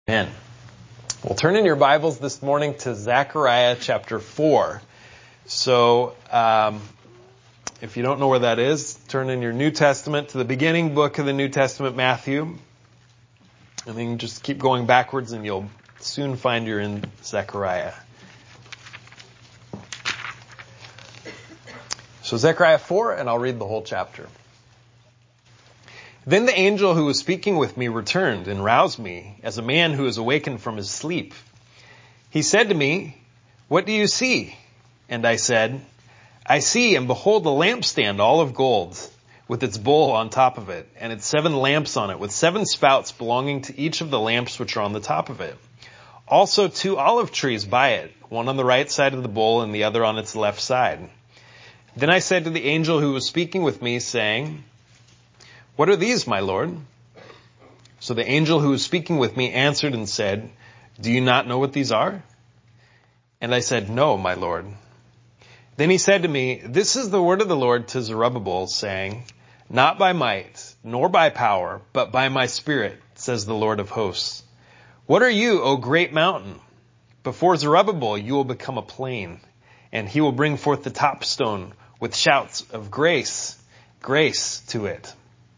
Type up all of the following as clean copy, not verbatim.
Amen. We'll turn in your Bibles this morning to Zechariah chapter 4. So, if you don't know where that is, turn in your New Testament to the beginning book of the New Testament, Matthew. And then just keep going backwards and you'll soon find you're in Zechariah. So Zechariah 4, and I'll read the whole chapter. Then the angel who was speaking with me returned and roused me as a man who is awakened from his sleep. He said to me, "What do you see?" And I said, "I see and behold a lampstand all of gold, with its bowl on top of it, and its 7 lamps on it, with 7 spouts belonging to each of the lamps which are on the top of it. Also 2 olive trees by it, one on the right side of the bowl and the other on its left side." Then I said to the angel who was speaking with me, saying, "What are these, my Lord?" So the angel who was speaking with me answered and said, "Do you not know what these are?" And I said, "No, my Lord." Then he said to me, "This is the word of the Lord to Zerubbabel, saying, Not by might, nor by power, but by my Spirit, says the Lord of hosts. What are you, O great mountain? Before Zerubbabel you will become a plain, and he will bring forth the top stone with shouts of grace, grace to it."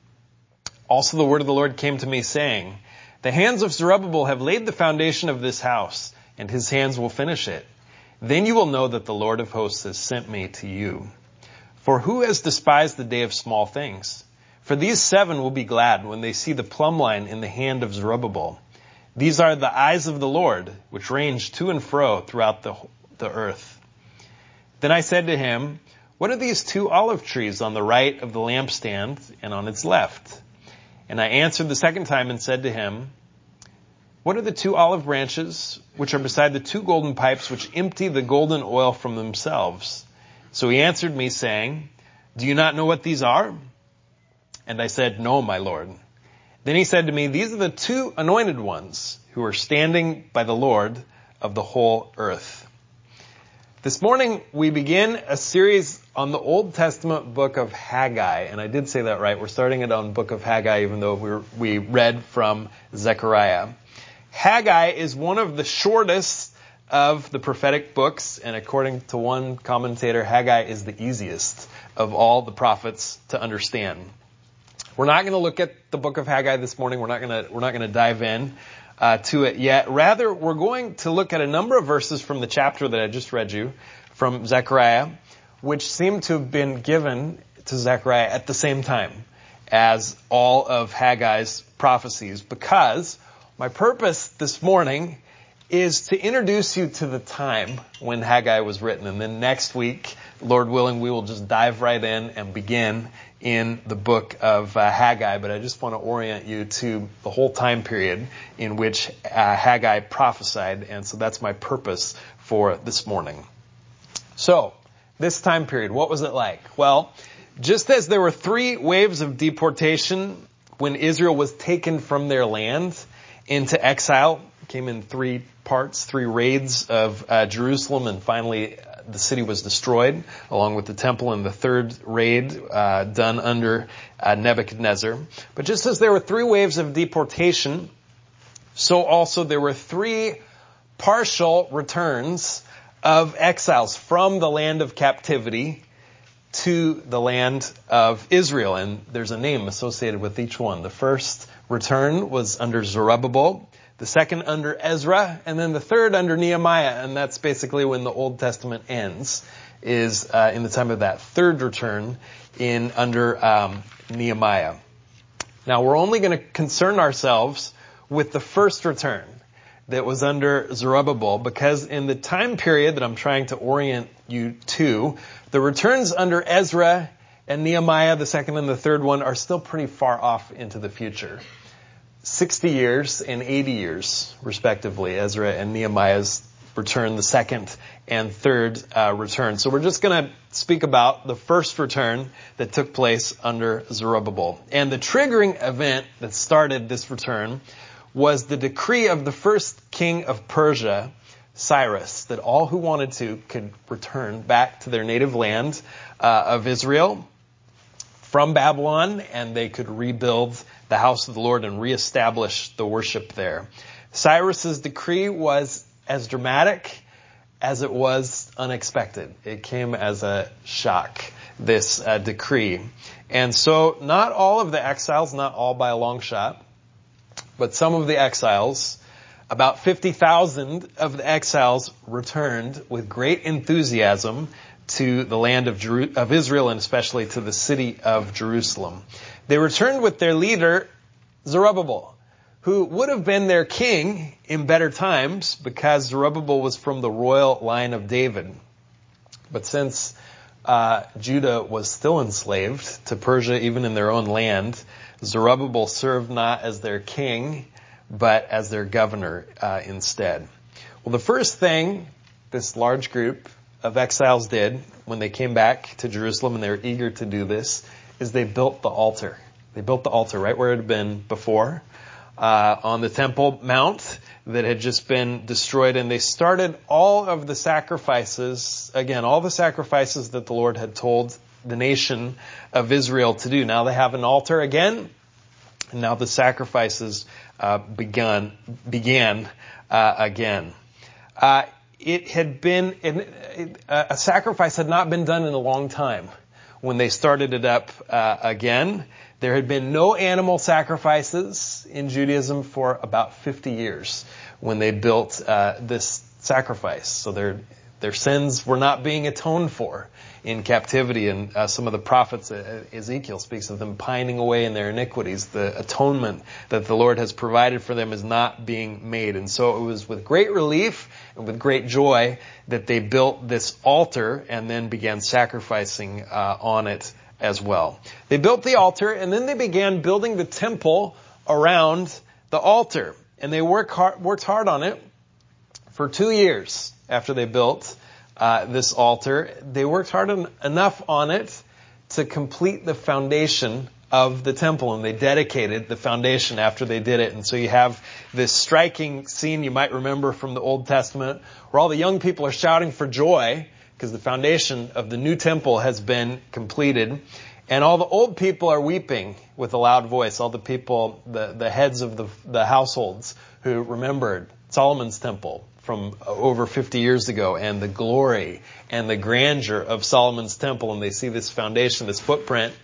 Also the word of the Lord came to me, saying, "The hands of Zerubbabel have laid the foundation of this house, and his hands will finish it. Then you will know that the Lord of hosts has sent me to you. For who has despised the day of small things? For these 7 will be glad when they see the plumb line in the hand of Zerubbabel. These are the eyes of the Lord, which range to and fro throughout the earth." Then I said to him, "What are these 2 olive trees on the right of the lampstand and on its left?" And I answered the second time and said to him, "What are the 2 olive branches which are beside the 2 golden pipes which empty the golden oil from themselves?" So he answered me, saying, "Do you not know what these are?" And I said, "No, my Lord." Then he said to me, "These are the 2 anointed ones who are standing by the Lord of the whole earth." This morning we begin a series on the Old Testament book of Haggai, and I did say that right. We're starting it on book of Haggai, even though we read from Zechariah. Haggai is one of the shortest of the prophetic books, and according to one commentator, Haggai is the easiest of all the prophets to understand. We're not going to look at the book of Haggai this morning. We're not going to dive in to it yet. Rather, we're going to look at a number of verses from the chapter that I just read you from Zechariah, which seem to have been given to Zechariah at the same time as all of Haggai's prophecies, because my purpose this morning is to introduce you to the time when Haggai was written. And then next week, Lord willing, we will just dive right in and begin in the book of Haggai. But I just want to orient you to the whole time period in which Haggai prophesied. And so that's my purpose for this morning. So, this time period, what was it like? Well, just as there were 3 waves of deportation when Israel was taken from their land into exile, came in 3 parts, 3 raids of Jerusalem, and finally the city was destroyed along with the temple in the 3rd raid done under Nebuchadnezzar. But just as there were 3 waves of deportation, so also there were 3 partial returns of exiles from the land of captivity to the land of Israel. And there's a name associated with each one. The first return was under Zerubbabel, the second under Ezra, and then the third under Nehemiah. And that's basically when the Old Testament ends, is in the time of that 3rd return under Nehemiah. Now, we're only going to concern ourselves with the first return that was under Zerubbabel, because in the time period that I'm trying to orient you to, the returns under Ezra and Nehemiah, the second and the third one, are still pretty far off into the future. 60 years and 80 years, respectively, Ezra and Nehemiah's return, the second and third return. So we're just going to speak about the first return that took place under Zerubbabel. And the triggering event that started this return was the decree of the first king of Persia, Cyrus, that all who wanted to could return back to their native land of Israel from Babylon, and they could rebuild the house of the Lord and reestablish the worship there. Cyrus's decree was as dramatic as it was unexpected. It came as a shock, this decree. And so not all of the exiles, not all by a long shot, but some of the exiles, about 50,000 of the exiles returned with great enthusiasm to the land of Israel, and especially to the city of Jerusalem. They returned with their leader, Zerubbabel, who would have been their king in better times because Zerubbabel was from the royal line of David. But since Judah was still enslaved to Persia, even in their own land, Zerubbabel served not as their king, but as their governor instead. Well, the first thing this large group of exiles did when they came back to Jerusalem, and they were eager to do this, is they built the altar. They built the altar right where it had been before, on the Temple Mount that had just been destroyed, and they started all of the sacrifices, again, all the sacrifices that the Lord had told the nation of Israel to do. Now they have an altar again, and now the sacrifices began again. It had been, a sacrifice had not been done in a long time when they started it up again. There had been no animal sacrifices in Judaism for about 50 years when they built this sacrifice. So their sins were not being atoned for in captivity. And some of the prophets, Ezekiel speaks of them pining away in their iniquities. The atonement that the Lord has provided for them is not being made. And so it was with great relief and with great joy that they built this altar and then began sacrificing on it as well. They built the altar, and then they began building the temple around the altar. And they worked hard on it for 2 years after they built this altar. They worked hard enough on it to complete the foundation of the temple, and they dedicated the foundation after they did it. And so you have this striking scene you might remember from the Old Testament where all the young people are shouting for joy because the foundation of the new temple has been completed. And all the old people are weeping with a loud voice. All the people, the heads of the households who remembered Solomon's temple from over 50 years ago and the glory and the grandeur of Solomon's temple. And they see this foundation, this footprint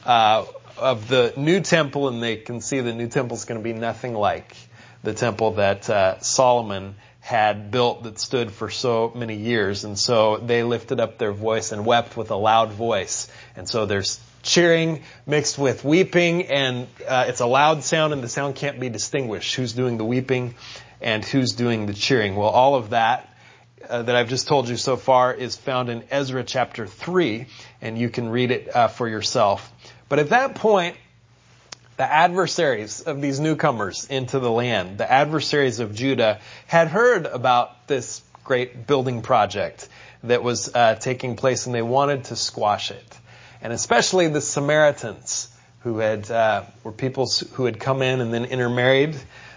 of the new temple, and they can see the new temple is going to be nothing like the temple that Solomon had built that stood for so many years. And so they lifted up their voice and wept with a loud voice. And so there's cheering mixed with weeping, and it's a loud sound, and the sound can't be distinguished. Who's doing the weeping and who's doing the cheering? Well, all of that that I've just told you so far is found in Ezra chapter 3, and you can read it for yourself. But at that point, the adversaries of these newcomers into the land, the adversaries of Judah, had heard about this great building project that was taking place, and they wanted to squash it. And especially the Samaritans, who were people who had come in and then intermarried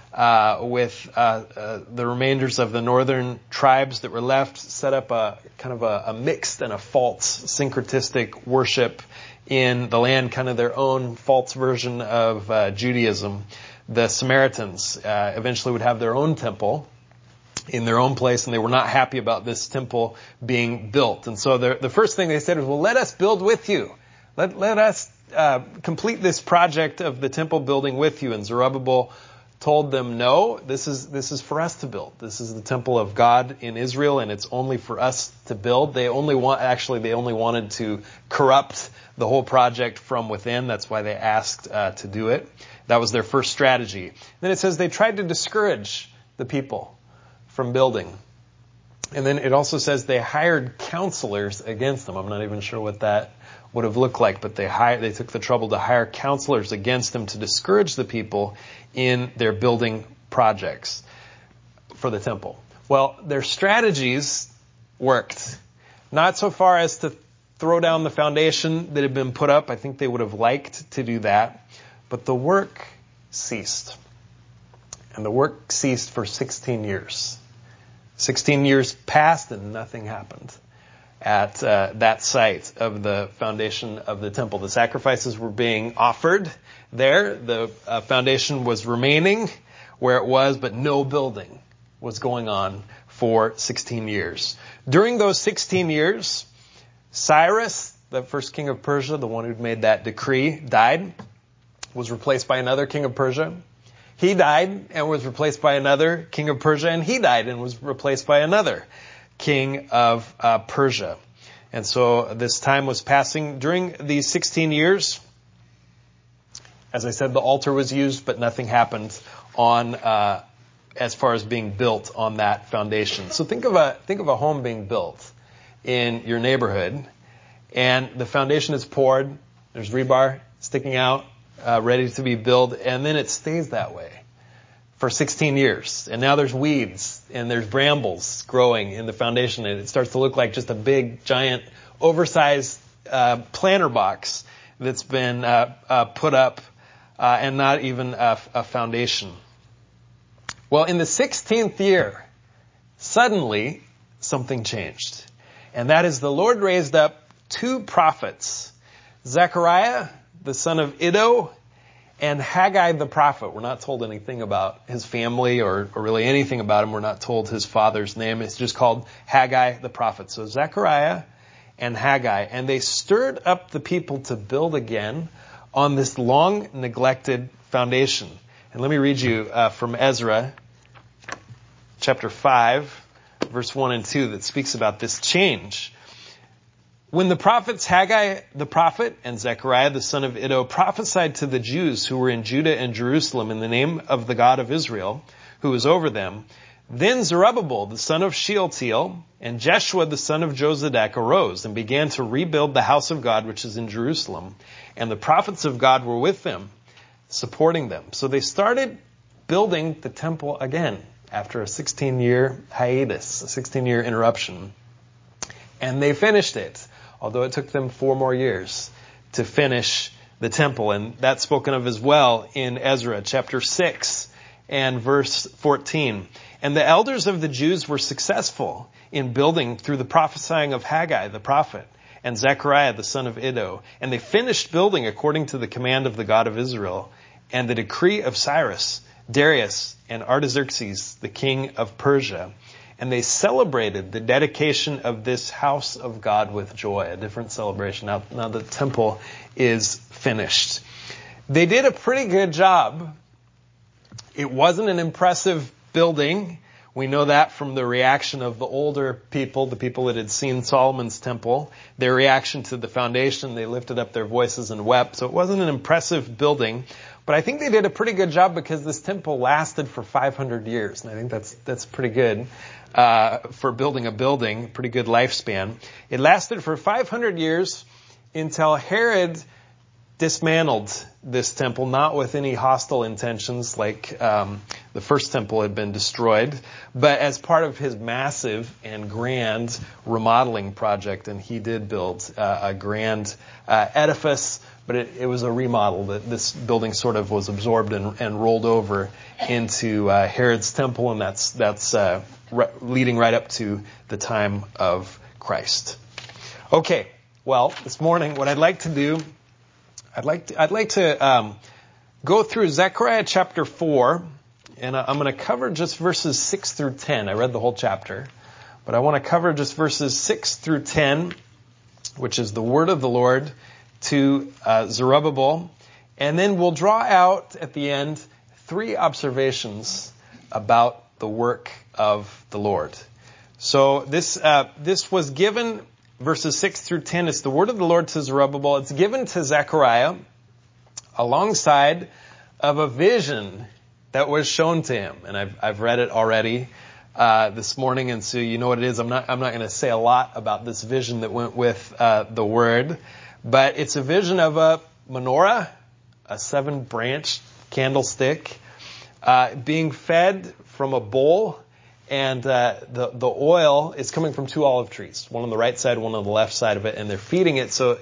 with the remainders of the northern tribes that were left, set up a kind of a mixed and a false syncretistic worship in the land, kind of their own false version of Judaism. The Samaritans eventually would have their own temple in their own place, and they were not happy about this temple being built. And so the first thing they said was, well, let us build with you. Let us complete this project of the temple building with you. And Zerubbabel told them, no, this is for us to build. This is the temple of God in Israel, and it's only for us to build. They only wanted to corrupt the whole project from within. That's why they asked to do it. That was their first strategy. Then it says they tried to discourage the people from building. And then it also says they hired counselors against them. I'm not even sure what that would have looked like, but they took the trouble to hire counselors against them to discourage the people in their building projects for the temple. Well, their strategies worked. Not so far as to throw down the foundation that had been put up. I think they would have liked to do that. But the work ceased. And the work ceased for 16 years. 16 years passed and nothing happened at that site of the foundation of the temple. The sacrifices were being offered there. The foundation was remaining where it was, but no building was going on for 16 years. During those 16 years, Cyrus, the first king of Persia, the one who'd made that decree, died, was replaced by another king of Persia. He died and was replaced by another king of Persia, and he died and was replaced by another king of Persia. And so this time was passing. During these 16 years, as I said, the altar was used, but nothing happened on as far as being built on that foundation. So think of a home being built in your neighborhood, and the foundation is poured. There's rebar sticking out, ready to be built, and then it stays that way for 16 years. And now there's weeds and there's brambles growing in the foundation, and it starts to look like just a big, giant, oversized planter box that's been put up and not even a foundation. Well, in the 16th year, suddenly something changed. And that is the Lord raised up two prophets, Zechariah, the son of Iddo, and Haggai the prophet. We're not told anything about his family or really anything about him. We're not told his father's name. It's just called Haggai the prophet. So Zechariah and Haggai. And they stirred up the people to build again on this long neglected foundation. And let me read you from Ezra chapter 5, verse 1 and 2 that speaks about this change. When the prophets Haggai the prophet and Zechariah the son of Iddo prophesied to the Jews who were in Judah and Jerusalem in the name of the God of Israel, who was over them, then Zerubbabel the son of Shealtiel and Jeshua the son of Jozadak arose and began to rebuild the house of God which is in Jerusalem. And the prophets of God were with them, supporting them. So they started building the temple again after a 16-year hiatus, a 16-year interruption. And they finished it, although it took them 4 more years to finish the temple. And that's spoken of as well in Ezra chapter 6 and verse 14. And the elders of the Jews were successful in building through the prophesying of Haggai the prophet and Zechariah the son of Iddo. And they finished building according to the command of the God of Israel and the decree of Cyrus, Darius, and Artaxerxes, the king of Persia. And they celebrated the dedication of this house of God with joy, a different celebration. Now the temple is finished. They did a pretty good job. It wasn't an impressive building. We know that from the reaction of the older people, the people that had seen Solomon's temple. Their reaction to the foundation, they lifted up their voices and wept. So it wasn't an impressive building. But I think they did a pretty good job because this temple lasted for 500 years. And I think that's pretty good for building a building, pretty good lifespan. It lasted for 500 years until Herod dismantled this temple, not with any hostile intentions like the first temple had been destroyed, but as part of his massive and grand remodeling project. And he did build a grand edifice, but it was a remodel. That this building sort of was absorbed and rolled over into Herod's temple, and that's leading right up to the time of Christ. Okay, well, this morning what I'd like to do, I'd like to go through Zechariah chapter 4, and I'm going to cover just verses 6 through 10. I read the whole chapter, but I want to cover just verses 6 through 10, which is the word of the Lord to Zerubbabel. And then we'll draw out at the end 3 observations about the work of the Lord. So this was given, verses 6 through 10, it's the word of the Lord to Zerubbabel. It's given to Zechariah alongside of a vision that was shown to him. And I've read it already this morning, and so you know what it is. I'm not going to say a lot about this vision that went with the word, but it's a vision of a menorah, a 7-branch candlestick, being fed from a bowl, and the oil is coming from 2 olive trees, one on the right side, one on the left side of it, and they're feeding it. So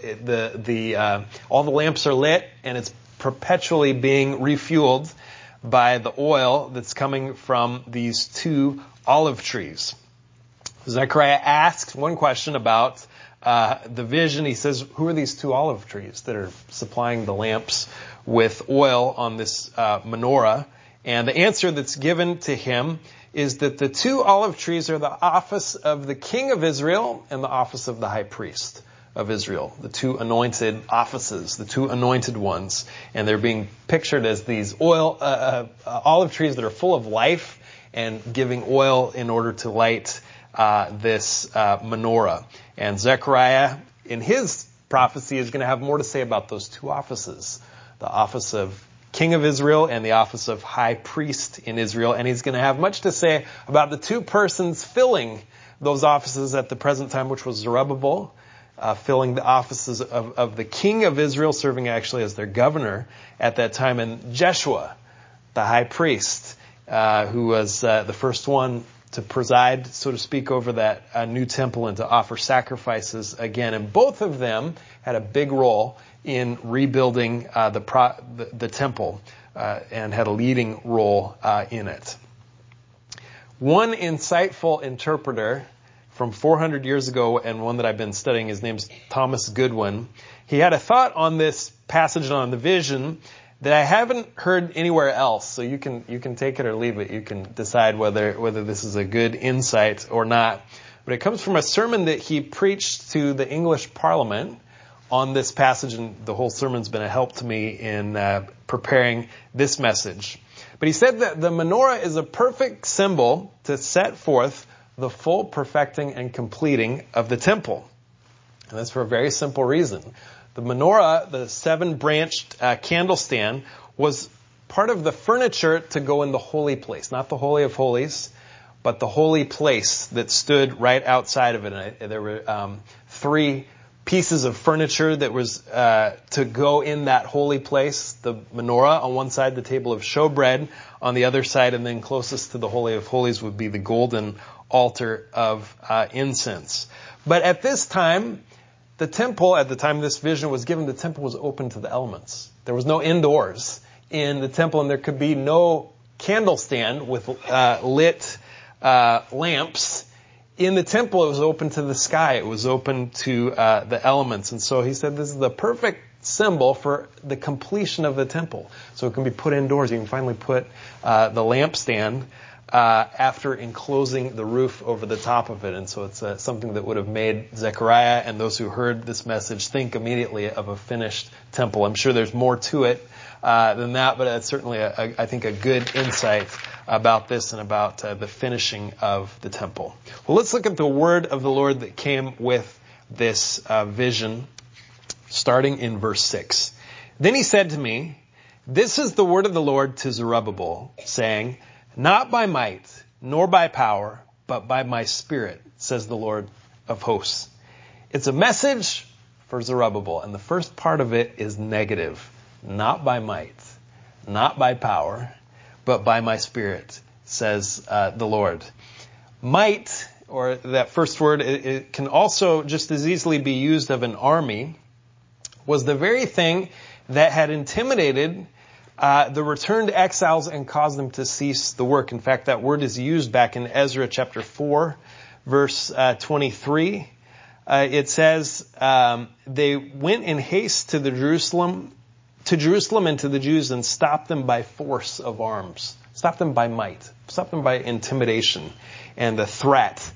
all the lamps are lit, and it's perpetually being refueled by the oil that's coming from these 2 olive trees. Zechariah asks one question about the vision. He says, who are these 2 olive trees that are supplying the lamps with oil on this menorah? And the answer that's given to him is that the two olive trees are the office of the king of Israel and the office of the high priest of Israel. The two anointed offices, the two anointed ones. And they're being pictured as these olive trees that are full of life and giving oil in order to light this menorah. And Zechariah, in his prophecy, is going to have more to say about those two offices. The office of king of Israel and the office of high priest in Israel. And he's going to have much to say about the two persons filling those offices at the present time, which was Zerubbabel, filling the offices of the king of Israel, serving actually as their governor at that time, and Jeshua, the high priest, who was the first one to preside, so to speak, over that new temple and to offer sacrifices again. And both of them had a big role in rebuilding the temple and had a leading role in it. One insightful interpreter from 400 years ago, and one that I've been studying, his name's Thomas Goodwin, he had a thought on this passage and on the vision that I haven't heard anywhere else. So you can take it or leave it. You can decide whether this is a good insight or not. But it comes from a sermon that he preached to the English Parliament on this passage, and the whole sermon's been a help to me in preparing this message. But he said that the menorah is a perfect symbol to set forth the full perfecting and completing of the temple. And that's for a very simple reason. The menorah, the 7-branched candle stand, was part of the furniture to go in the holy place. Not the Holy of Holies, but the holy place that stood right outside of it. And there were 3 pieces of furniture that was to go in that holy place. The menorah on one side, the table of showbread on the other side, and then closest to the Holy of Holies would be the golden altar of incense. But at this time, the temple, at the time this vision was given, the temple was open to the elements. There was no indoors in the temple, and there could be no candle stand with lit lamps. In the temple, it was open to the sky. It was open to the elements. And so he said this is the perfect symbol for the completion of the temple. So it can be put indoors. You can finally put the lampstand after enclosing the roof over the top of it. And so it's something that would have made Zechariah and those who heard this message think immediately of a finished temple. I'm sure there's more to it than that, but it's certainly, I think, a good insight about this and about the finishing of the temple. Well, let's look at the word of the Lord that came with this vision, starting in verse 6. Then he said to me, "This is the word of the Lord to Zerubbabel, saying, not by might, nor by power, but by my Spirit, says the Lord of hosts." It's a message for Zerubbabel, and the first part of it is negative. Not by might, not by power, but by my Spirit, says the Lord. Might, or that first word, it can also just as easily be used of an army, was the very thing that had intimidated the returned exiles and caused them to cease the work. In fact, that word is used back in Ezra chapter 4, verse 23. It says, they went in haste to Jerusalem and to the Jews and stopped them by force of arms. Stopped them by might. Stopped them by intimidation and the threat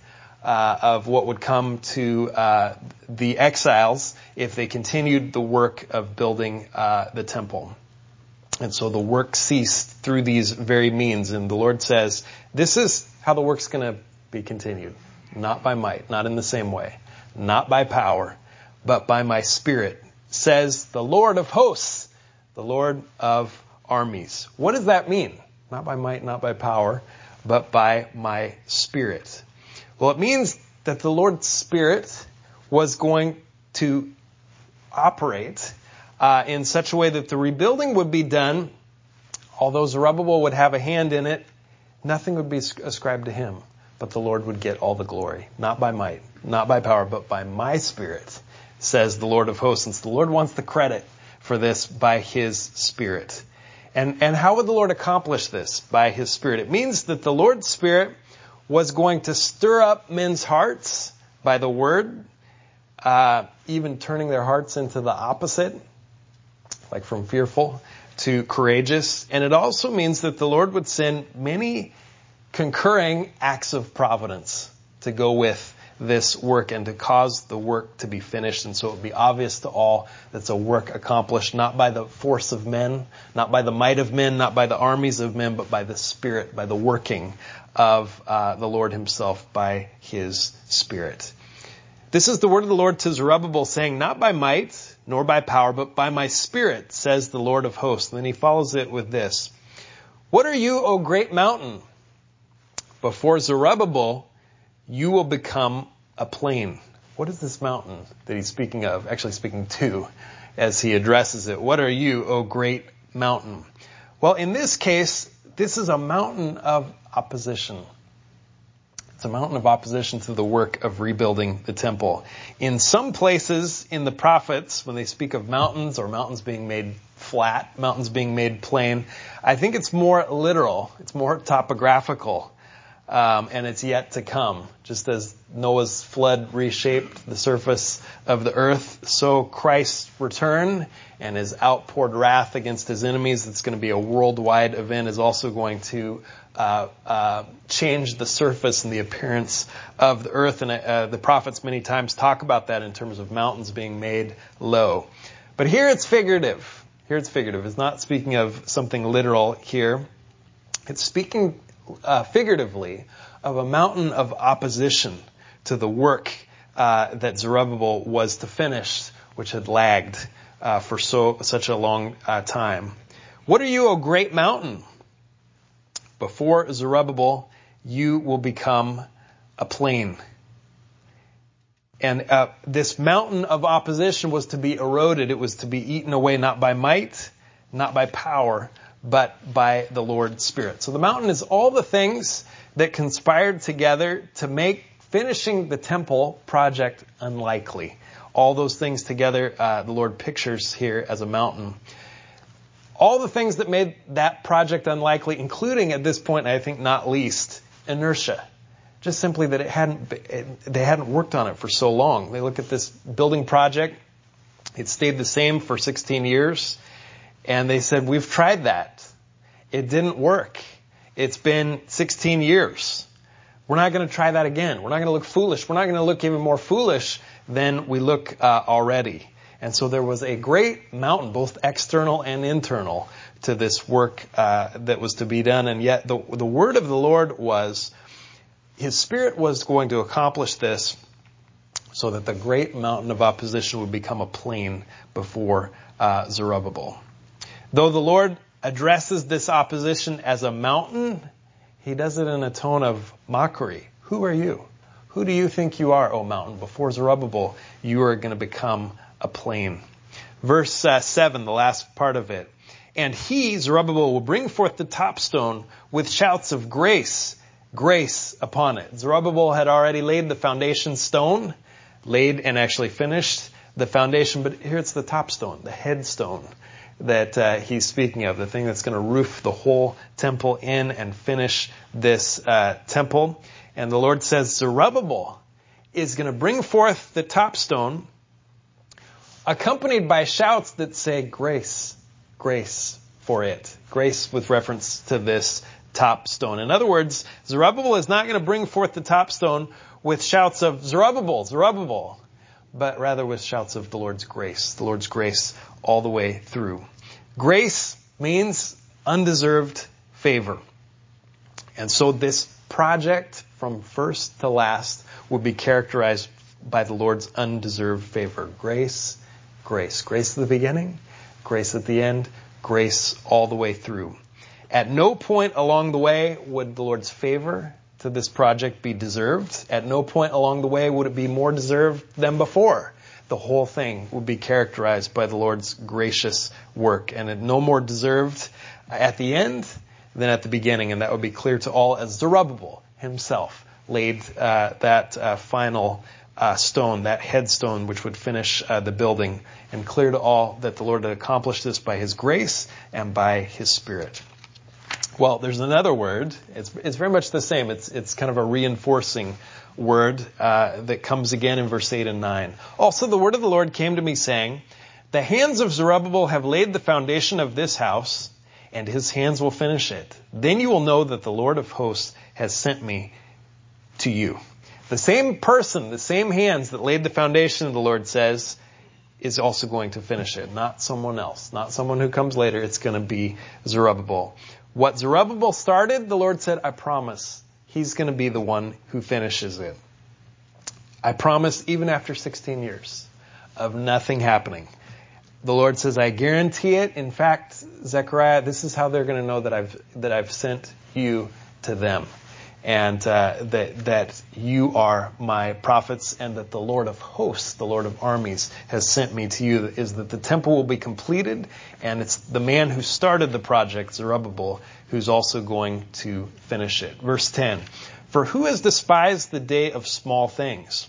of what would come to the exiles if they continued the work of building the temple. And so the work ceased through these very means. And the Lord says, this is how the work's going to be continued. Not by might, not in the same way. Not by power, but by my Spirit, says the Lord of hosts, the Lord of armies. What does that mean? Not by might, not by power, but by my Spirit. Well, it means that the Lord's Spirit was going to operate in such a way that the rebuilding would be done, although Zerubbabel would have a hand in it, nothing would be ascribed to him, but the Lord would get all the glory. Not by might, not by power, but by my Spirit, says the Lord of hosts. And the Lord wants the credit for this by His Spirit. And how would the Lord accomplish this? By His Spirit. It means that the Lord's Spirit was going to stir up men's hearts by the Word, even turning their hearts into the opposite, like from fearful to courageous. And it also means that the Lord would send many concurring acts of providence to go with this work and to cause the work to be finished. And so it would be obvious to all that it's a work accomplished not by the force of men, not by the might of men, not by the armies of men, but by the Spirit, by the working of the Lord himself, by his Spirit. This is the word of the Lord to Zerubbabel, saying, not by might nor by power, but by my Spirit, says the Lord of hosts. And then he follows it with this. What are you, O great mountain? Before Zerubbabel, you will become a plain. What is this mountain that he's speaking of, actually speaking to, as he addresses it? What are you, O great mountain? Well, in this case, this is a mountain of opposition. It's a mountain of opposition to the work of rebuilding the temple. In some places in the prophets, when they speak of mountains or mountains being made flat, mountains being made plain, I think it's more literal. It's more topographical. And it's yet to come. Just as Noah's flood reshaped the surface of the earth, so Christ's return and his outpoured wrath against his enemies, that's going to be a worldwide event, is also going to change the surface and the appearance of the earth. And the prophets many times talk about that in terms of mountains being made low. But here it's figurative. It's not speaking of something literal here. It's speaking figuratively of a mountain of opposition to the work that Zerubbabel was to finish, which had lagged for such a long time. What are you, O great mountain? Before Zerubbabel, you will become a plain. And this mountain of opposition was to be eroded. It was to be eaten away not by might, not by power, but by the Lord's Spirit. So the mountain is all the things that conspired together to make finishing the temple project unlikely. All those things together, the Lord pictures here as a mountain. All the things that made that project unlikely, including at this point, I think not least, inertia. Just simply that they hadn't worked on it for so long. They look at this building project. It stayed the same for 16 years. And they said, we've tried that. It didn't work. It's been 16 years. We're not going to try that again. We're not going to look foolish. We're not going to look even more foolish than we look already. And so there was a great mountain, both external and internal, to this work that was to be done. And yet the word of the Lord was, his Spirit was going to accomplish this so that the great mountain of opposition would become a plain before Zerubbabel. Though the Lord addresses this opposition as a mountain, he does it in a tone of mockery. Who are you? Who do you think you are, O mountain? Before Zerubbabel, you are going to become a plain. Verse 7, the last part of it. And he, Zerubbabel, will bring forth the top stone with shouts of grace upon it. Zerubbabel had already laid the foundation stone, laid and actually finished the foundation, but here it's the top stone, the headstone that he's speaking of, the thing that's going to roof the whole temple in and finish this temple. And the Lord says Zerubbabel is going to bring forth the top stone, accompanied by shouts that say grace for it. Grace with reference to this top stone. In other words, Zerubbabel is not going to bring forth the top stone with shouts of Zerubbabel, but rather with shouts of the Lord's grace all the way through. Grace means undeserved favor. And so this project from first to last would be characterized by the Lord's undeserved favor. Grace at the beginning, grace at the end, grace all the way through. At no point along the way would the Lord's favor to this project be deserved. At no point along the way would it be more deserved than before. The whole thing would be characterized by the Lord's gracious work, and it no more deserved at the end than at the beginning, and that would be clear to all as Zerubbabel himself laid that final stone, that headstone which would finish the building, and clear to all that the Lord had accomplished this by his grace and by his Spirit. Well, there's another word. It's very much the same. It's kind of a reinforcing word that comes again in verse 8 and 9. Also, the word of the Lord came to me saying, The hands of Zerubbabel have laid the foundation of this house, and his hands will finish it. Then you will know that the Lord of hosts has sent me to you. The same person, the same hands that laid the foundation, the Lord says, is also going to finish it. Not someone else, not someone who comes later. It's going to be Zerubbabel. What Zerubbabel started, the Lord said, I promise he's going to be the one who finishes it. I promise even after 16 years of nothing happening. The Lord says, I guarantee it. In fact, Zechariah, this is how they're going to know that I've sent you to them. And that you are my prophets, and that the Lord of hosts, the Lord of armies, has sent me to you, is that the temple will be completed, and it's the man who started the project, Zerubbabel, who's also going to finish it. Verse 10, for who has despised the day of small things?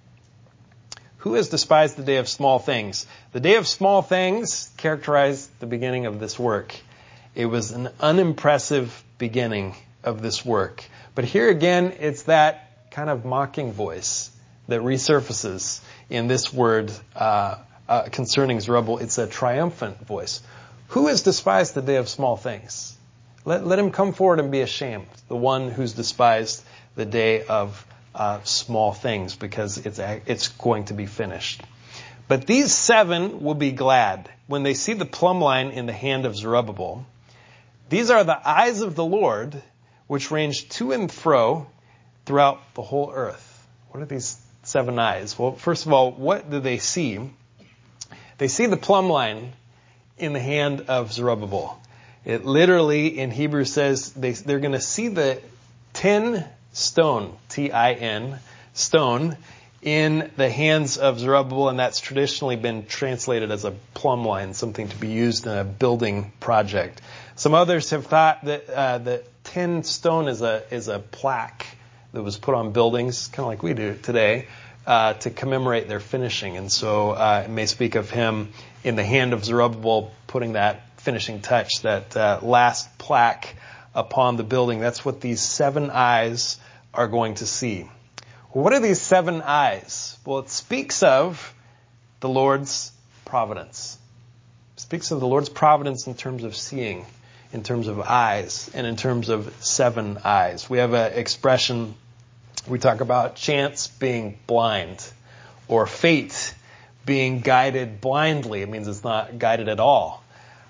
Who has despised the day of small things? The day of small things characterized the beginning of this work. It was an unimpressive beginning of this work. But here again, it's that kind of mocking voice that resurfaces in this word concerning Zerubbabel. It's a triumphant voice. Who has despised the day of small things? Let him come forward and be ashamed, the one who's despised the day of small things, because it's going to be finished. But these 7 will be glad when they see the plumb line in the hand of Zerubbabel. These are the eyes of the Lord, which range to and fro throughout the whole earth. What are these 7 eyes? Well, first of all, what do they see? They see the plumb line in the hand of Zerubbabel. It literally in Hebrew says they're going to see the 10 stone, T-I-N, stone, in the hands of Zerubbabel, and that's traditionally been translated as a plumb line, something to be used in a building project. Some others have thought that the 10 stone is a plaque that was put on buildings, kind of like we do today, to commemorate their finishing. And so it may speak of him in the hand of Zerubbabel putting that finishing touch, that last plaque upon the building. That's what these 7 eyes are going to see. What are these 7 eyes? Well, it speaks of the Lord's providence. It speaks of the Lord's providence in terms of seeing, in terms of eyes, and in terms of 7 eyes. We have an expression, we talk about chance being blind, or fate being guided blindly. It means it's not guided at all.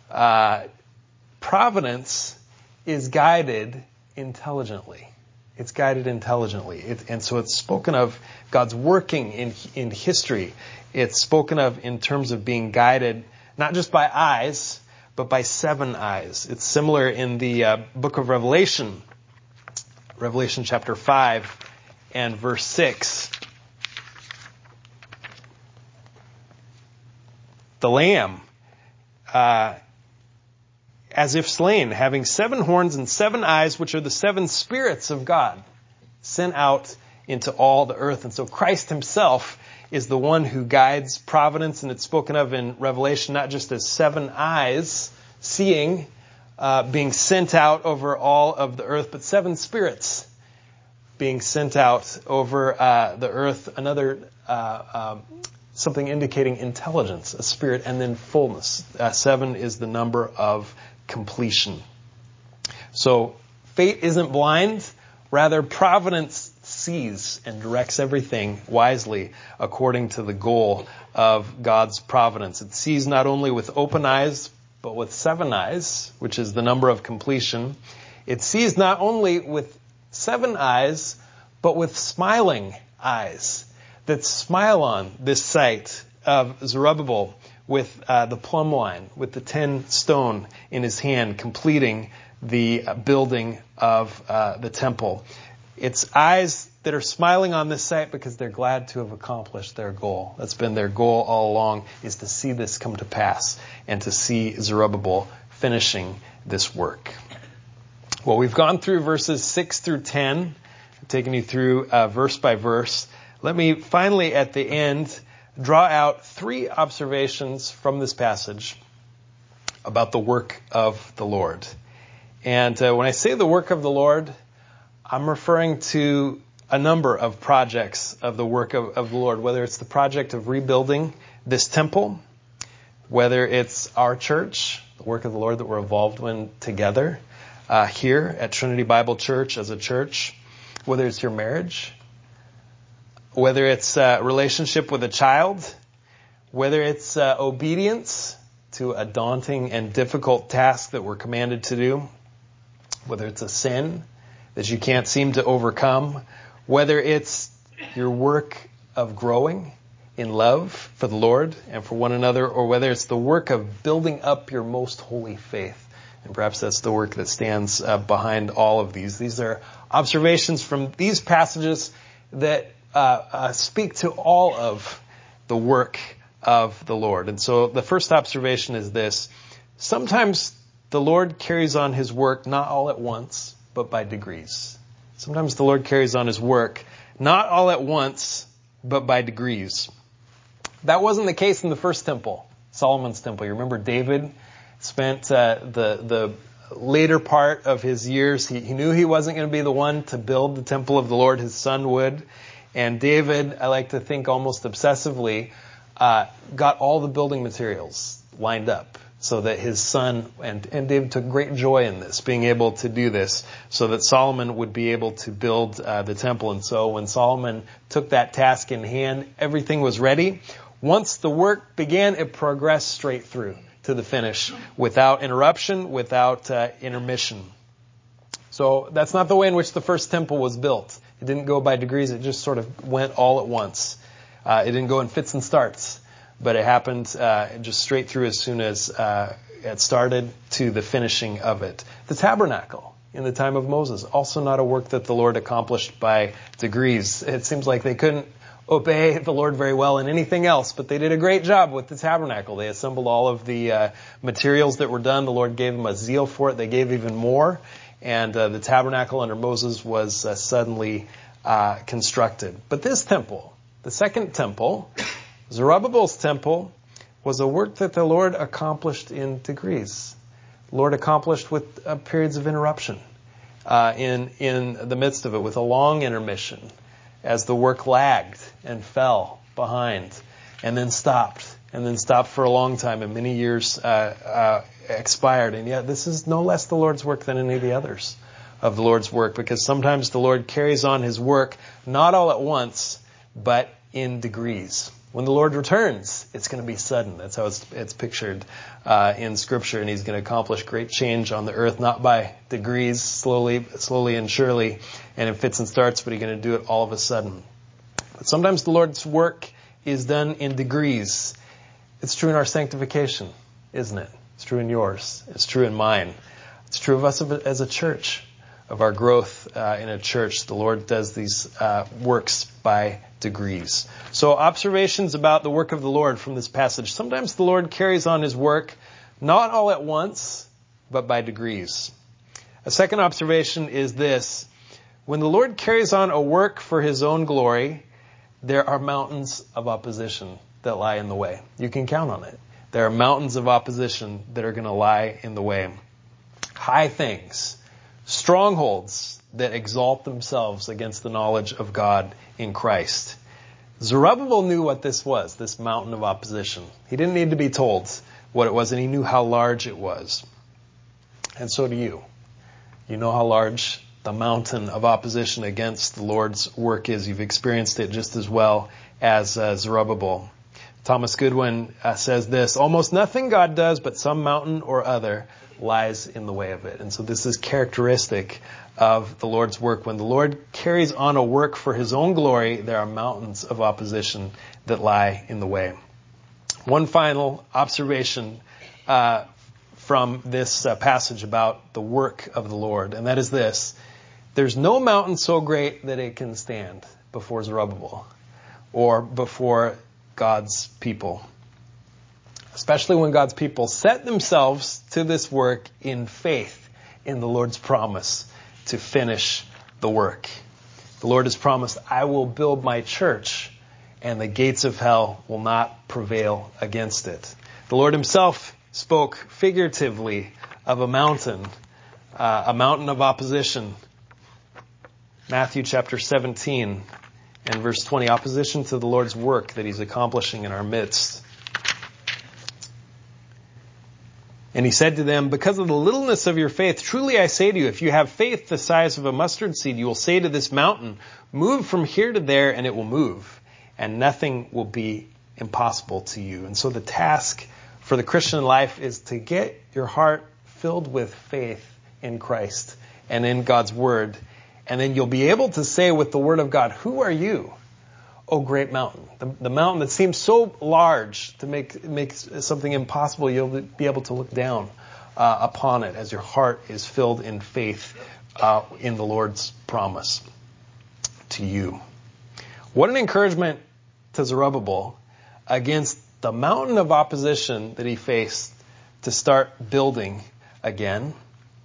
Providence is guided intelligently. It's guided intelligently. And so it's spoken of God's working in history. It's spoken of in terms of being guided not just by eyes, but by 7 eyes. It's similar in the book of Revelation, Revelation chapter 5 and verse 6. The Lamb, as if slain, having 7 horns and 7 eyes, which are the 7 spirits of God, sent out into all the earth. And so Christ himself is the one who guides providence, and it's spoken of in Revelation not just as 7 eyes seeing, being sent out over all of the earth, but 7 spirits being sent out over the earth. Another something indicating intelligence, a spirit, and then fullness. 7 is the number of completion. So fate isn't blind, rather providence sees and directs everything wisely according to the goal of God's providence. It sees not only with open eyes, but with 7 eyes, which is the number of completion. It sees not only with 7 eyes, but with smiling eyes that smile on this sight of Zerubbabel with the plumb line, with the 10 stone in his hand, completing the building of the temple. It's eyes that are smiling on this sight because they're glad to have accomplished their goal. That's been their goal all along, is to see this come to pass and to see Zerubbabel finishing this work. Well, we've gone through verses 6 through 10, taking you through verse by verse. Let me finally, at the end, draw out 3 observations from this passage about the work of the Lord. And when I say the work of the Lord, I'm referring to a number of projects of the work of the Lord, whether it's the project of rebuilding this temple, whether it's our church, the work of the Lord that we're involved in together here at Trinity Bible Church as a church, whether it's your marriage, whether it's a relationship with a child, whether it's obedience to a daunting and difficult task that we're commanded to do, whether it's a sin that you can't seem to overcome, whether it's your work of growing in love for the Lord and for one another, or whether it's the work of building up your most holy faith. And perhaps that's the work that stands behind all of these. These are observations from these passages that speak to all of the work of the Lord. And so the first observation is this: sometimes the Lord carries on his work not all at once, but by degrees. Sometimes the Lord carries on his work not all at once, but by degrees. That wasn't the case in the first temple, Solomon's temple. You remember David spent the later part of his years. He knew he wasn't going to be the one to build the temple of the Lord. His son would. And David, I like to think almost obsessively, got all the building materials lined up so that his son, and David took great joy in this, being able to do this, so that Solomon would be able to build the temple. And so when Solomon took that task in hand, everything was ready. Once the work began, it progressed straight through to the finish without interruption, without intermission. So that's not the way in which the first temple was built. It didn't go by degrees. It just sort of went all at once. It didn't go in fits and starts, but it happened just straight through as soon as it started to the finishing of it. The tabernacle in the time of Moses, also not a work that the Lord accomplished by degrees. It seems like they couldn't obey the Lord very well in anything else, but they did a great job with the tabernacle. They assembled all of the materials that were done. The Lord gave them a zeal for it. They gave even more. And the tabernacle under Moses was suddenly constructed. But this temple, the second temple, Zerubbabel's temple, was a work that the Lord accomplished in degrees. The Lord accomplished with periods of interruption in the midst of it, with a long intermission as the work lagged and fell behind and then stopped for a long time, and many years expired. And yet this is no less the Lord's work than any of the others of the Lord's work, because sometimes the Lord carries on his work not all at once, but in degrees. When the Lord returns, it's going to be sudden. That's how it's pictured in Scripture, and he's going to accomplish great change on the earth, not by degrees, slowly and surely, and in fits and starts, but he's going to do it all of a sudden. But sometimes the Lord's work is done in degrees. It's true in our sanctification, isn't it? It's true in yours. It's true in mine. It's true of us as a church, of our growth in a church. The Lord does these works by degrees. So observations about the work of the Lord from this passage. Sometimes the Lord carries on his work not all at once, but by degrees. A second observation is this: when the Lord carries on a work for his own glory, there are mountains of opposition that lie in the way. You can count on it. There are mountains of opposition that are going to lie in the way. High things, strongholds that exalt themselves against the knowledge of God in Christ. Zerubbabel knew what this was, this mountain of opposition. He didn't need to be told what it was, and he knew how large it was. And so do you. You know how large the mountain of opposition against the Lord's work is. You've experienced it just as well as Zerubbabel. Thomas Goodwin says this: almost nothing God does, but some mountain or other lies in the way of it. And so this is characteristic of the Lord's work. When the Lord carries on a work for his own glory, there are mountains of opposition that lie in the way. One final observation from this passage about the work of the Lord, and that is this: there's no mountain so great that it can stand before Zerubbabel or before God's people. Especially when God's people set themselves to this work in faith in the Lord's promise to finish the work. The Lord has promised, I will build my church, and the gates of hell will not prevail against it. The Lord himself spoke figuratively of a mountain of opposition. Matthew chapter 17 and verse 20, opposition to the Lord's work that he's accomplishing in our midst. And he said to them, because of the littleness of your faith, truly I say to you, if you have faith the size of a mustard seed, you will say to this mountain, move from here to there, and it will move. And nothing will be impossible to you. And so the task for the Christian life is to get your heart filled with faith in Christ and in God's Word. And then you'll be able to say with the Word of God, who are you, O great mountain? The mountain that seems so large to make something impossible, you'll be able to look down upon it as your heart is filled in faith in the Lord's promise to you. What an encouragement to Zerubbabel against the mountain of opposition that he faced to start building again,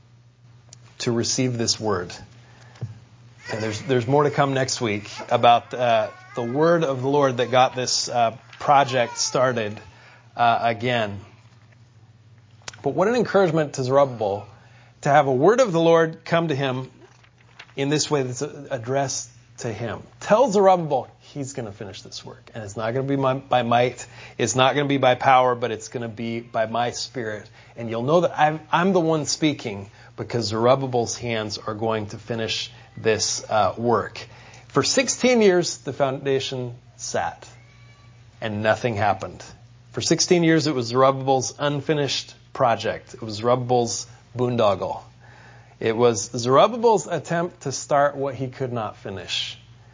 to receive this word. And there's more to come next week about the word of the Lord that got this project started again. But what an encouragement to Zerubbabel to have a word of the Lord come to him in this way that's addressed to him. Tell Zerubbabel he's going to finish this work. And it's not going to be by might. It's not going to be by power, but it's going to be by my Spirit. And you'll know that I'm the one speaking because Zerubbabel's hands are going to finish this work. For 16 years, the foundation sat and nothing happened. For 16 years, it was Zerubbabel's unfinished project. It was Zerubbabel's boondoggle. It was Zerubbabel's attempt to start what he could not finish.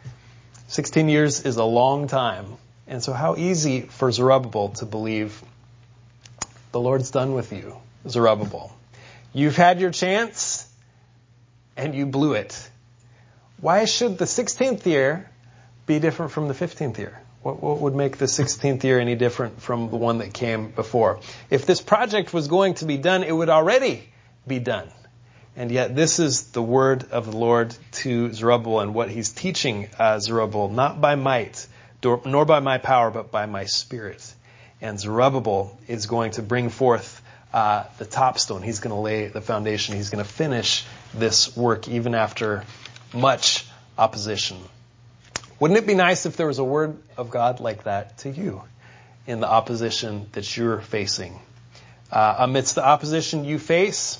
16 years is a long time. And so how easy for Zerubbabel to believe the Lord's done with you, Zerubbabel. You've had your chance and you blew it. Why should the 16th year be different from the 15th year? What would make the 16th year any different from the one that came before? If this project was going to be done, it would already be done. And yet this is the word of the Lord to Zerubbabel and what he's teaching Zerubbabel, not by might, nor by my power, but by my Spirit. And Zerubbabel is going to bring forth the topstone. He's going to lay the foundation. He's going to finish this work even after much opposition. Wouldn't it be nice if there was a word of God like that to you in the opposition that you're facing? Amidst the opposition you face,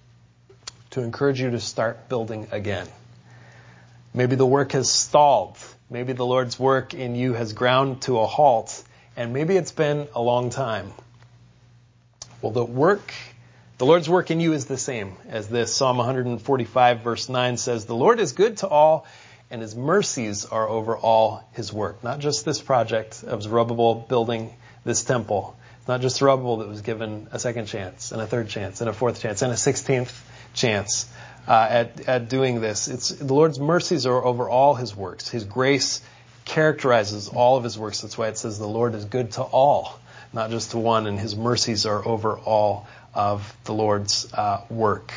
to encourage you to start building again. Maybe the work has stalled. Maybe the Lord's work in you has ground to a halt. And maybe it's been a long time. Well, the Lord's work in you is the same as this. Psalm 145 verse 9 says, the Lord is good to all, and his mercies are over all his work. Not just this project of Zerubbabel building this temple. It's not just Zerubbabel that was given a second chance, and a third chance, and a fourth chance, and a 16th chance at doing this. The Lord's mercies are over all his works. His grace characterizes all of his works. That's why it says the Lord is good to all, not just to one, and his mercies are over all of the Lord's work.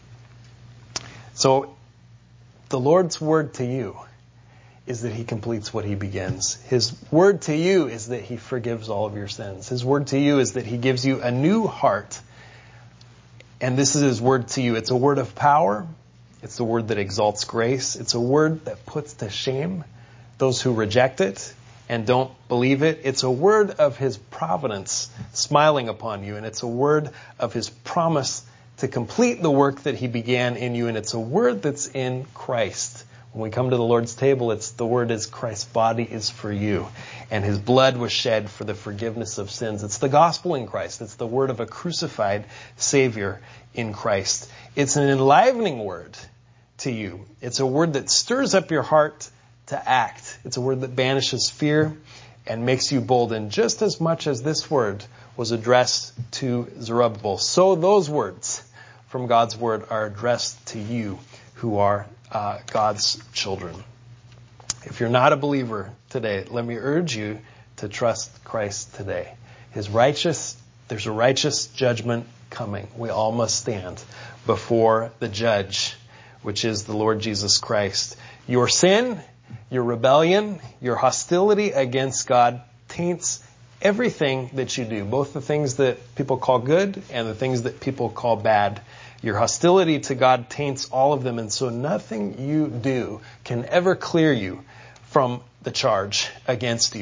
So the Lord's word to you is that he completes what he begins. His word to you is that he forgives all of your sins. His word to you is that he gives you a new heart. And this is his word to you. It's a word of power. It's a word that exalts grace. It's a word that puts to shame those who reject it and don't believe it. It's a word of his providence smiling upon you. And it's a word of his promise to complete the work that he began in you. And it's a word that's in Christ. When we come to the Lord's table, the word is Christ's body is for you. And his blood was shed for the forgiveness of sins. It's the gospel in Christ. It's the word of a crucified Savior in Christ. It's an enlivening word to you. It's a word that stirs up your heart to act. It's a word that banishes fear and makes you bold. And just as much as this word was addressed to Zerubbabel, so those words from God's word are addressed to you who are God's children. If you're not a believer today, let me urge you to trust Christ today. There's a righteous judgment coming. We all must stand before the judge, which is the Lord Jesus Christ. Your sin, your rebellion, your hostility against God taints everything that you do, both the things that people call good and the things that people call bad. Your hostility to God taints all of them, and so nothing you do can ever clear you from the charge against you.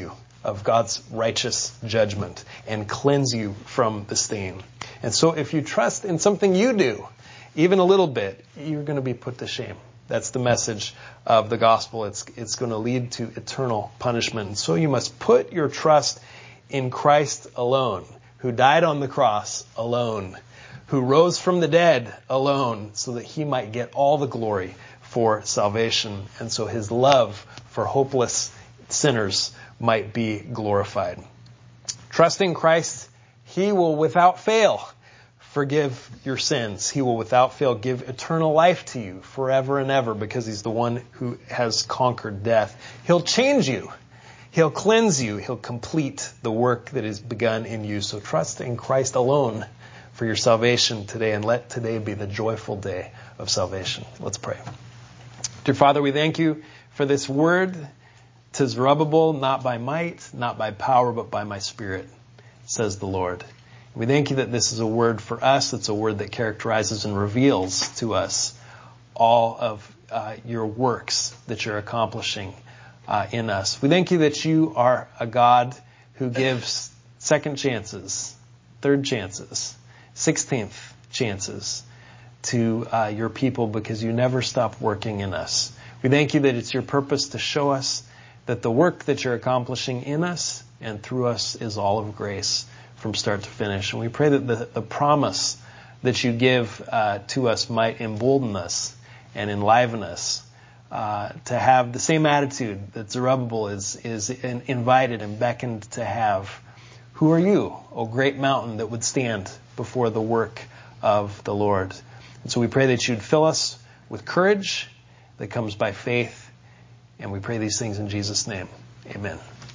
of God's righteous judgment and cleanse you from the stain. And so if you trust in something you do, even a little bit, you're going to be put to shame. That's the message of the gospel. It's going to lead to eternal punishment. And so you must put your trust in Christ alone, who died on the cross alone, who rose from the dead alone, so that he might get all the glory for salvation. And so his love for hopeless sinners might be glorified. Trusting Christ, he will without fail forgive your sins. He will without fail give eternal life to you forever and ever, because he's the one who has conquered death. He'll change you. He'll cleanse you. He'll complete the work that is begun in you. So trust in Christ alone for your salvation today, and let today be the joyful day of salvation. Let's pray. Dear Father, we thank you for this word. 'Tis Zerubbabel, not by might, not by power, but by my Spirit, says the Lord. We thank you that this is a word for us. It's a word that characterizes and reveals to us all of your works that you're accomplishing in us. We thank you that you are a God who gives second chances, third chances, 16th chances to your people, because you never stop working in us. We thank you that it's your purpose to show us that the work that you're accomplishing in us and through us is all of grace from start to finish. And we pray that the promise that you give to us might embolden us and enliven us to have the same attitude that Zerubbabel is invited and beckoned to have. Who are you, O great mountain, that would stand before the work of the Lord? And so we pray that you'd fill us with courage that comes by faith. And we pray these things in Jesus' name. Amen.